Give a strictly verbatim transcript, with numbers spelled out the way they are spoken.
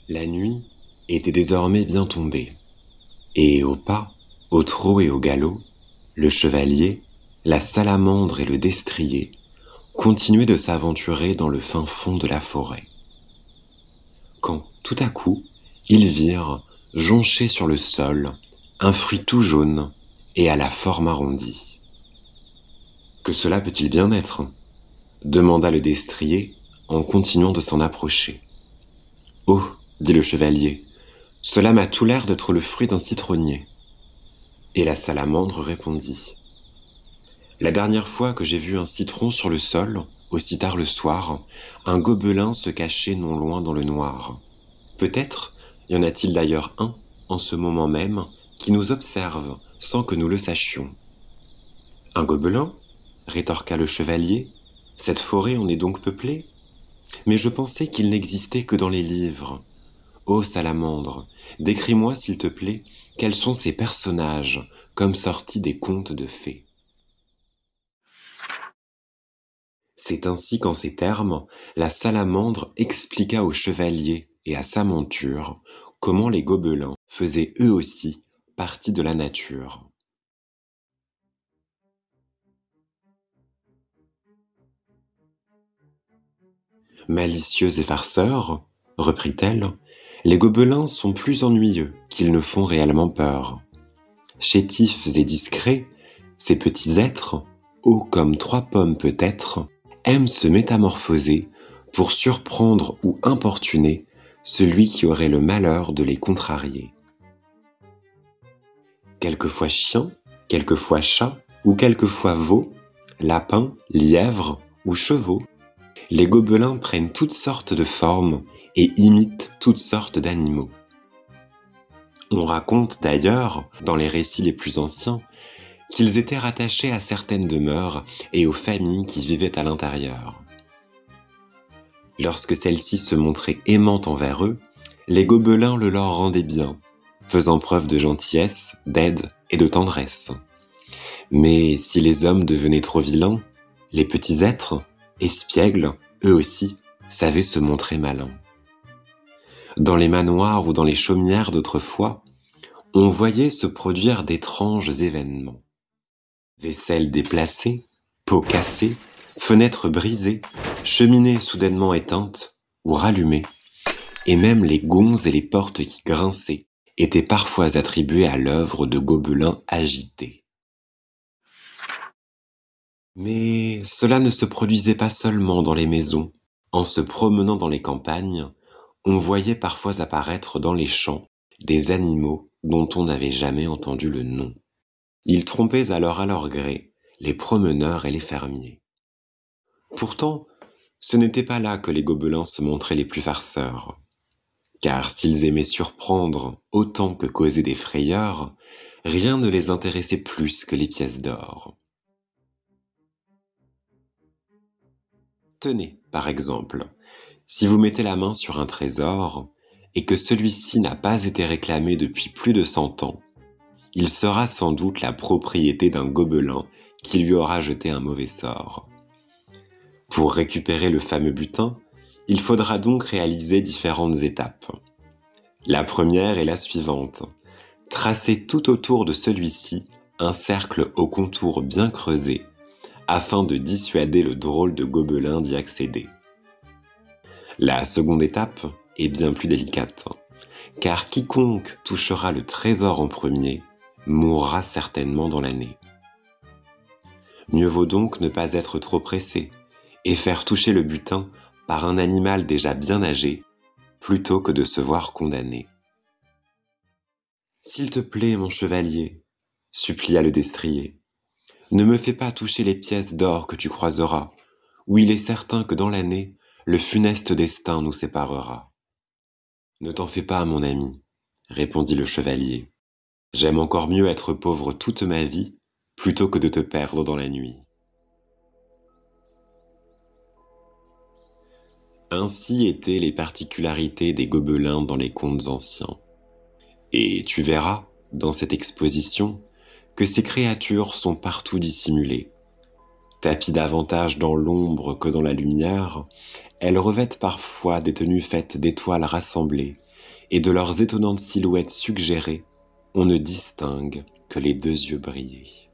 La nuit était désormais bien tombée, et au pas, au trot et au galop, le chevalier, la salamandre et le destrier continuaient de s'aventurer dans le fin fond de la forêt. Quand, tout à coup, ils virent, jonché sur le sol, un fruit tout jaune et à la forme arrondie. « Que cela peut-il bien être ?» demanda le destrier en continuant de s'en approcher. « Oh !» dit le chevalier, « cela m'a tout l'air d'être le fruit d'un citronnier. » Et la salamandre répondit. « La dernière fois que j'ai vu un citron sur le sol, aussi tard le soir, un gobelin se cachait non loin dans le noir. Peut-être y en a-t-il d'ailleurs un, en ce moment même, qui nous observe sans que nous le sachions. »« Un gobelin ?» rétorqua le chevalier. « Cette forêt en est donc peuplée ? Mais je pensais qu'il n'existait que dans les livres. Ô salamandre, décris-moi, s'il te plaît, quels sont ces personnages, comme sortis des contes de fées. » C'est ainsi qu'en ces termes, la salamandre expliqua au chevalier et à sa monture comment les gobelins faisaient eux aussi partie de la nature. Malicieux et farceurs, reprit-elle, les gobelins sont plus ennuyeux qu'ils ne font réellement peur. Chétifs et discrets, ces petits êtres, hauts comme trois pommes peut-être, aiment se métamorphoser pour surprendre ou importuner celui qui aurait le malheur de les contrarier. Quelquefois chien, quelquefois chat ou quelquefois veau, lapin, lièvre ou chevaux, les gobelins prennent toutes sortes de formes et imitent toutes sortes d'animaux. On raconte d'ailleurs, dans les récits les plus anciens, qu'ils étaient rattachés à certaines demeures et aux familles qui vivaient à l'intérieur. Lorsque celles-ci se montraient aimantes envers eux, les gobelins le leur rendaient bien, faisant preuve de gentillesse, d'aide et de tendresse. Mais si les hommes devenaient trop vilains, les petits êtres, espiègles, eux aussi, savaient se montrer malins. Dans les manoirs ou dans les chaumières d'autrefois, on voyait se produire d'étranges événements. Vaisselle déplacée, pots cassés, fenêtres brisées, cheminées soudainement éteintes ou rallumées, et même les gonds et les portes qui grinçaient étaient parfois attribués à l'œuvre de gobelins agités. Mais cela ne se produisait pas seulement dans les maisons. En se promenant dans les campagnes, on voyait parfois apparaître dans les champs des animaux dont on n'avait jamais entendu le nom. Ils trompaient alors à leur gré les promeneurs et les fermiers. Pourtant, ce n'était pas là que les gobelins se montraient les plus farceurs. Car s'ils aimaient surprendre autant que causer des frayeurs, rien ne les intéressait plus que les pièces d'or. Tenez, par exemple, si vous mettez la main sur un trésor et que celui-ci n'a pas été réclamé depuis plus de cent ans, il sera sans doute la propriété d'un gobelin qui lui aura jeté un mauvais sort. Pour récupérer le fameux butin, il faudra donc réaliser différentes étapes. La première est la suivante. Tracer tout autour de celui-ci un cercle au contour bien creusé afin de dissuader le drôle de gobelin d'y accéder. La seconde étape est bien plus délicate, car quiconque touchera le trésor en premier mourra certainement dans l'année. Mieux vaut donc ne pas être trop pressé et faire toucher le butin par un animal déjà bien âgé plutôt que de se voir condamné. « S'il te plaît, mon chevalier, » supplia le destrier, « ne me fais pas toucher les pièces d'or que tu croiseras, où il est certain que dans l'année, le funeste destin nous séparera. »« Ne t'en fais pas, mon ami, » répondit le chevalier. « J'aime encore mieux être pauvre toute ma vie plutôt que de te perdre dans la nuit. » Ainsi étaient les particularités des gobelins dans les contes anciens. Et tu verras, dans cette exposition, que ces créatures sont partout dissimulées. Tapies davantage dans l'ombre que dans la lumière, elles revêtent parfois des tenues faites d'étoiles rassemblées, et de leurs étonnantes silhouettes suggérées, on ne distingue que les deux yeux brillés.